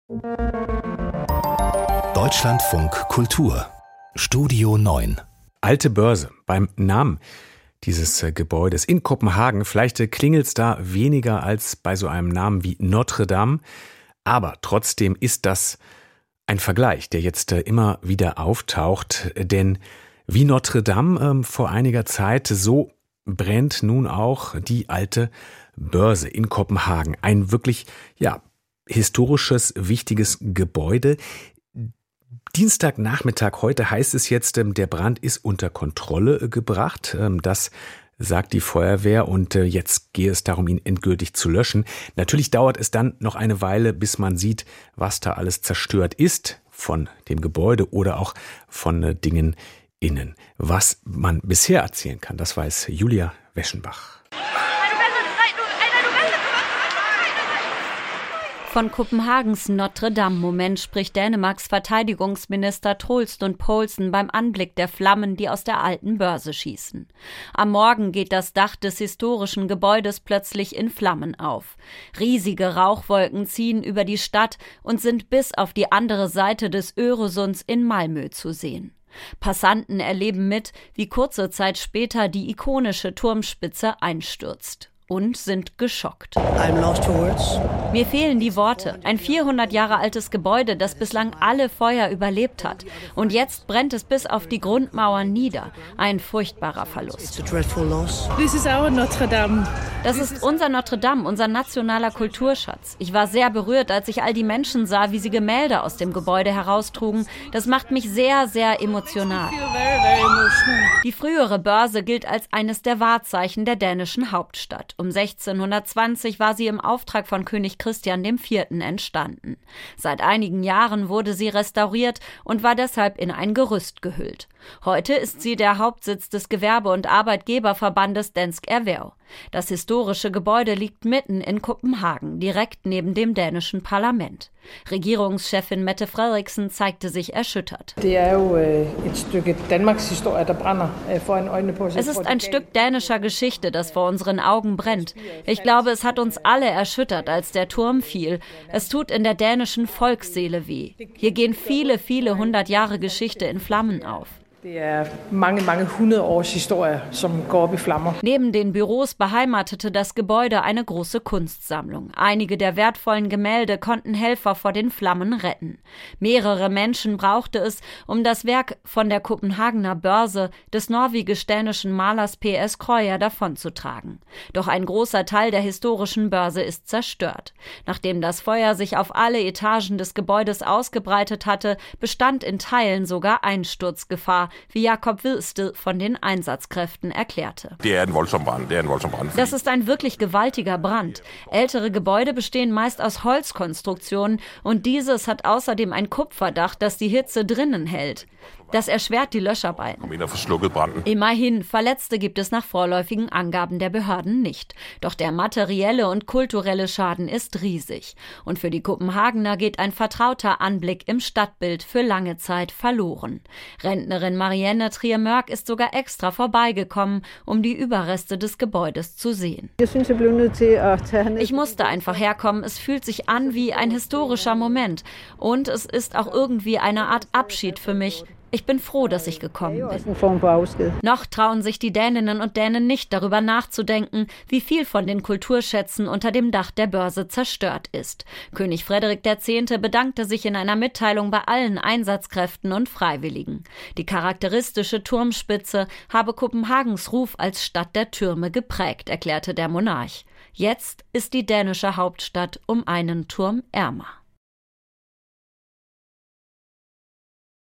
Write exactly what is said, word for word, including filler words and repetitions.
Deutschlandfunk Kultur Studio neun. Alte Börse. Beim Namen dieses äh, Gebäudes in Kopenhagen, vielleicht äh, klingelt es da weniger als bei so einem Namen wie Notre Dame, aber trotzdem ist das ein Vergleich, der jetzt äh, immer wieder auftaucht, denn wie Notre Dame äh, vor einiger Zeit, so brennt nun auch die alte Börse in Kopenhagen. Ein wirklich, ja, historisches, wichtiges Gebäude. Dienstagnachmittag heute heißt es jetzt, der Brand ist unter Kontrolle gebracht. Das sagt die Feuerwehr und jetzt gehe es darum, ihn endgültig zu löschen. Natürlich dauert es dann noch eine Weile, bis man sieht, was da alles zerstört ist von dem Gebäude oder auch von Dingen innen. Was man bisher erzählen kann, das weiß Julia Weschenbach. Von Kopenhagens Notre-Dame-Moment spricht Dänemarks Verteidigungsminister Troels Lund Poulsen beim Anblick der Flammen, die aus der alten Börse schießen. Am Morgen geht das Dach des historischen Gebäudes plötzlich in Flammen auf. Riesige Rauchwolken ziehen über die Stadt und sind bis auf die andere Seite des Öresunds in Malmö zu sehen. Passanten erleben mit, wie kurze Zeit später die ikonische Turmspitze einstürzt. Und sind geschockt. I'm lost for words. Mir fehlen die Worte. Ein vierhundert Jahre altes Gebäude, das bislang alle Feuer überlebt hat. Und jetzt brennt es bis auf die Grundmauern nieder. Ein furchtbarer Verlust. This is our Notre Dame. Das ist unser Notre Dame, unser nationaler Kulturschatz. Ich war sehr berührt, als ich all die Menschen sah, wie sie Gemälde aus dem Gebäude heraustrugen. Das macht mich sehr, sehr emotional. Die frühere Börse gilt als eines der Wahrzeichen der dänischen Hauptstadt. Um sechzehnhundertzwanzig war sie im Auftrag von König Christian der Vierte. entstanden. Seit einigen Jahren wurde sie restauriert und war deshalb in ein Gerüst gehüllt. Heute ist sie der Hauptsitz des Gewerbe- und Arbeitgeberverbandes Dansk Erhverv. Das historische Gebäude liegt mitten in Kopenhagen, direkt neben dem dänischen Parlament. Regierungschefin Mette Frederiksen zeigte sich erschüttert. Es ist ein Stück dänischer Geschichte, das vor unseren Augen brennt. Ich glaube, es hat uns alle erschüttert, als der Turm fiel. Es tut in der dänischen Volksseele weh. Hier gehen viele, viele hundert Jahre Geschichte in Flammen auf. Mange, mange hundrede års historie, som går op i flammer. Neben den Büros beheimatete das Gebäude eine große Kunstsammlung. Einige der wertvollen Gemälde konnten Helfer vor den Flammen retten. Mehrere Menschen brauchte es, um das Werk von der Kopenhagener Börse des norwegisch-dänischen Malers P S Krøyer davonzutragen. Doch ein großer Teil der historischen Börse ist zerstört. Nachdem das Feuer sich auf alle Etagen des Gebäudes ausgebreitet hatte, bestand in Teilen sogar Einsturzgefahr, wie Jakob Wilste von den Einsatzkräften erklärte. Das ist ein wirklich gewaltiger Brand. Ältere Gebäude bestehen meist aus Holzkonstruktionen und dieses hat außerdem ein Kupferdach, das die Hitze drinnen hält. Das erschwert die Löscharbeiten. Immerhin, Verletzte gibt es nach vorläufigen Angaben der Behörden nicht. Doch der materielle und kulturelle Schaden ist riesig. Und für die Kopenhagener geht ein vertrauter Anblick im Stadtbild für lange Zeit verloren. Rentnerin Marianne Trier-Mørk ist sogar extra vorbeigekommen, um die Überreste des Gebäudes zu sehen. Ich musste einfach herkommen. Es fühlt sich an wie ein historischer Moment. Und es ist auch irgendwie eine Art Abschied für mich. Ich bin froh, dass ich gekommen bin. Noch trauen sich die Däninnen und Dänen nicht, darüber nachzudenken, wie viel von den Kulturschätzen unter dem Dach der Börse zerstört ist. König Frederik der Zehnte bedankte sich in einer Mitteilung bei allen Einsatzkräften und Freiwilligen. Die charakteristische Turmspitze habe Kopenhagens Ruf als Stadt der Türme geprägt, erklärte der Monarch. Jetzt ist die dänische Hauptstadt um einen Turm ärmer.